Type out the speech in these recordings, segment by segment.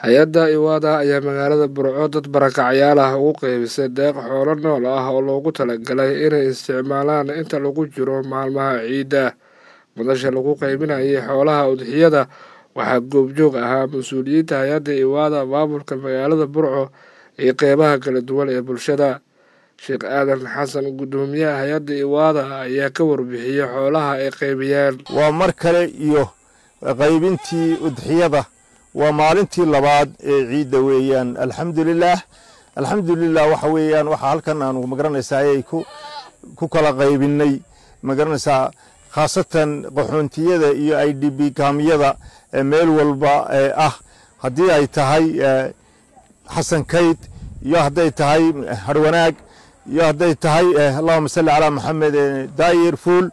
hay-adda Iwaada ayaa magaalada Burco dad barakacyaal ah ugu qaybisay deeq xoolo nool ah oo loogu talagalay inay isticmaalaan inta lagu jiro maalmaha ciidda. Madasha lagu qaybinayay xoolaha udhiyada waxaa goobjoog ahaa mas-uuliyiinta hay-adda Iwaada, maamulka magaalada Burco iyo qeybaha kala duwan ee bulshada. Sheekh Aadan Xasan, gudoomiyaha hay-adda Iwaada, ayaa ka warbixiyay xoolaha ay qaybiyeen. waa mar kale iyo qaybintii udhiyada waa maalintii labaad ee ciidda weeyaan. alxamdulilah waxa weeyaan waxa halkan aanu magaranaysaa ay ku kala qaybinay magaranaysaa khaasatan qaxoontiyada iyo IDP kaamiyada meel walba ah, haddii ay tahay xasan kayd iyo hadday tahay harwanaag iyo hadday tahay allahuma salli calaa maxamed daayir fuul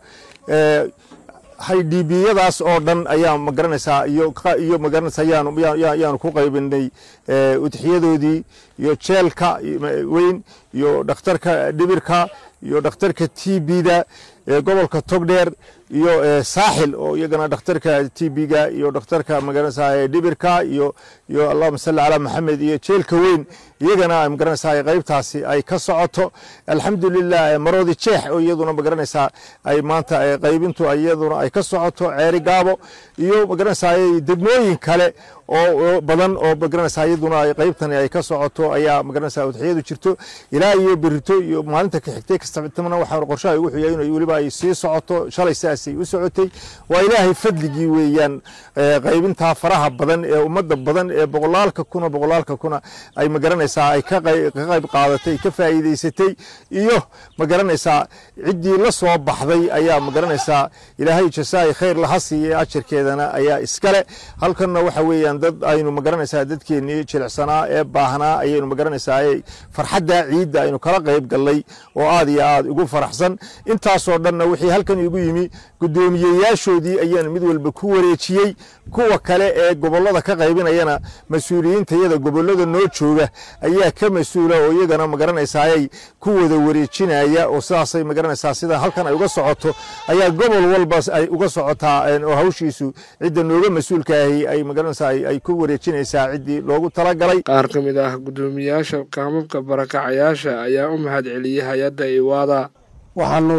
IDP-yadaas oo dhan ayaa magaranaysaa iyo magaranaysaa yaanu ku qaybinay udxiyadoodii iyo jeelka weyn iyo dhakhtarka dhibirka iyo dhakhtarka TB-da gobolka Togdheer iyo saaxil oo iyagana dhakhtarka TB-ga iyo dhakhtarka magaranaysaa dhibirka iyo allahuma salli calaa maxamed iyo jeelka weyn iyagana magaranaysaa qaybtaasi ay ka socoto. alxamdulilah maroodi jeex oo iyaduna magaranaysaa ay maanta qaybintu iyaduna ay ka socoto, ceeri gaabo iyo magaranaysaa degmooyin kale oo badan oo magaranaysaa iyaduna ay qaybtani ay ka socoto ayaa magaranaysaa udxiyadu jirto ilaa iyo berito iyo maalinta ka xigtay kastamana waxaa qorshaha ugu xigay inay waliba ay sii socoto. shalay saasay u socotay, waa ilaahay fadligii weeyaan. qaybinta faraha badan ee ummadda badan ee boqolaalka kuna ay magaranaysaa ay ka qayb qaadatay, ka faa'iidaysatay iyo magaranaysaa ciddii la soo baxday ayaa magaranaysaa ilaahay jazaay khayr laha siiyay, ajarkeedana ayaa iskale. halkanna waxa weeyaan dad aynu magaranaysaa dadkeennii jilicsanaa ee baahnaa ayaynu magaranaysaa farxadda ciidda aynu kala qayb gallay oo aad iyo aad ugu faraxsan. intaasoo dhanna wixii halkan igu yimi gudoomiyeyaashoodii ayaan mid walba ku wareejiyey. kuwa kale ee gobollada ka qaybinayana mas-uuliyiintayada gobollada noo jooga ayaa ka mas-uula oo iyagana magaranaysaa ay ku wada wareejinaya oo sidaasay magaranaysaa sida halkan ay uga socoto ayaa gobol walba ay uga socotaa oo hawshiisu cidda nooga mas-uulka ahi ay magaranaysaa ay ku wareejinaysaa ciddii loogu talagalay. qaar ka mid ah gudoomiyaasha kaamamka barakacayaasha ayaa u mahad celiyay hay-adda Iwaada. waxaanu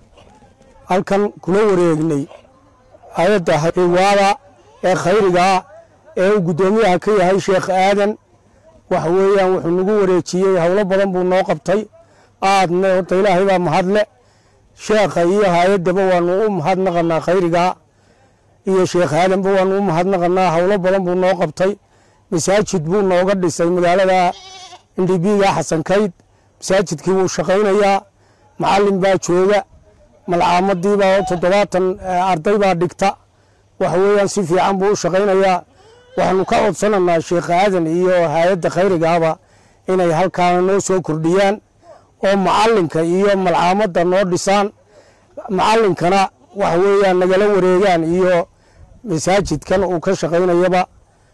halkan kula wareegnay hay-adda Iwaada ee khayriga ee uu gudoomiyaha ka yahay Sheekh Aadan. waxa weeyaan wuxuu nagu wareejiyey howlo badan buu noo qabtay, aadna horta ilaahay baa mahadle. sheekha iyo hay-addaba waanu u mahadnaqanaa, khayriga iyo Sheekh Aadanba waanu u mahadnaqanaa. howlo badan buu noo qabtay. masaajid buu nooga dhisay magaalada NDB-ga xasan kayd. masaajidkii wuu shaqaynayaa, macallin baa jooga, malcaamadii baa 70 arday baa dhigta. waxa weeyaan si fiican buu u shaqaynayaa. waxaanu ka codsananaa Sheekh Aadan iyo hay-adda khayrigaaba inay halkaana noo soo kordhiyaan oo macallinka iyo malcaamadda noo dhisaan. macallinkana waxa weeyaan nagala wareegaan iyo masaajidkan uu ka shaqaynayaba.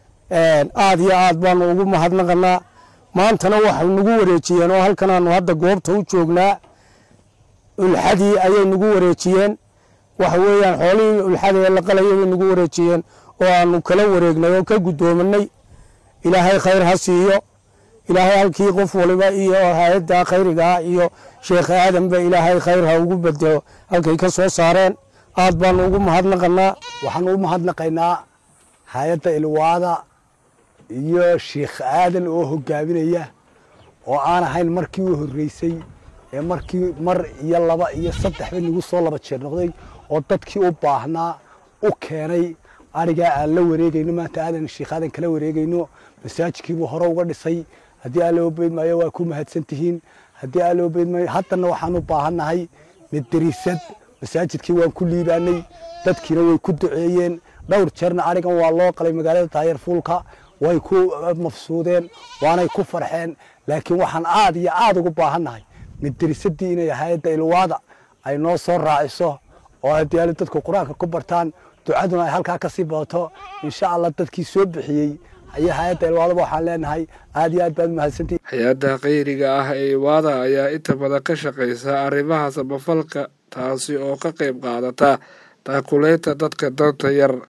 aad iyo aad baanu ugu mahadnaqanaa. maantana waxay nagu wareejiyeen oo halkanaanu hadda goobta u joognaa, ulxadii ayay nagu wareejiyeen. waxa weeyaan xoolihii ulxada ee la qalaya bay nagu wareejiyeen oo aanu kala wareegnay oo ka gudoominay. ilaahay khayr ha siiyo. ilaahay halkii qof waliba iyo hay-adda khayriga iyo Sheekh Aadanba ilaahay khayr ha ugu bedelo halkay ka soo saareen. aad baanu ugu mahadnaqanaa. waxaanu u mahadnaqaynaa hay-adda Iwaada iyo Sheekh Aadan oo hogaaminaya, oo aan ahayn markii u horeysay ee markii mar iyo laba iyo saddex bay nagu soo laba jeer noqday oo dadkii u baahnaa u keenay. arigaa aan la wareegayno maanta aadan Sheekh Aadan kala wareegayno. masaajidkiibuu hore uga dhisay. haddii aan loo beedmaayo waa ku mahadsan tihiin. haddii aan loo beedmaayo haddana waxaan u baahannahay madrasad. masaajidkii waan ku liibaanay, dadkiina way ku duceeyeen. dhowr jeerna arigan waa loo qalay magaalada Taayir Fuulka, way ku mafsuudeen waanay ku farxeen. laakiin waxaan aad iyo aad ugu baahannahay madrasadii inay hay-adda Iwaada ay noo soo raaciso oo haddii ay dadku quraanka ku bartaan, ducaduna ay halkaa ka sii badato. insha Allah dadkii soo bixiyey ayaa hay-adda Iwaada waxaan leenahay aad iyo aad baad mahadsantihiin. hay-adda khayriga ah ee Iwaada ayaa inta badan ka shaqaysa arrimaha samafalka, taasi oo ka qayb qaadata taakuleynta dadka danta yar.